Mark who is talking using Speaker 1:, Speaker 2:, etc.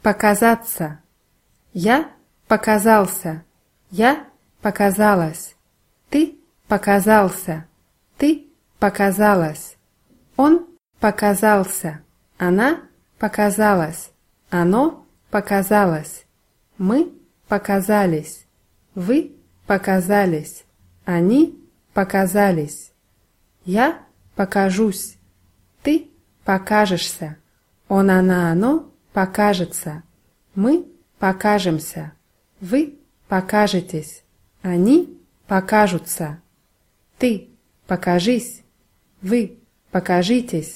Speaker 1: Показаться. Я показался. Я показалась. Ты показался. Ты показалась. Он показался. Она показалась. Оно показалось. Мы показались. Вы показались. Они показались. Я покажусь. Ты покажешься. Он, она, оно покажется. Мы покажемся. Вы покажетесь. Они покажутся. Ты покажись. Вы покажитесь.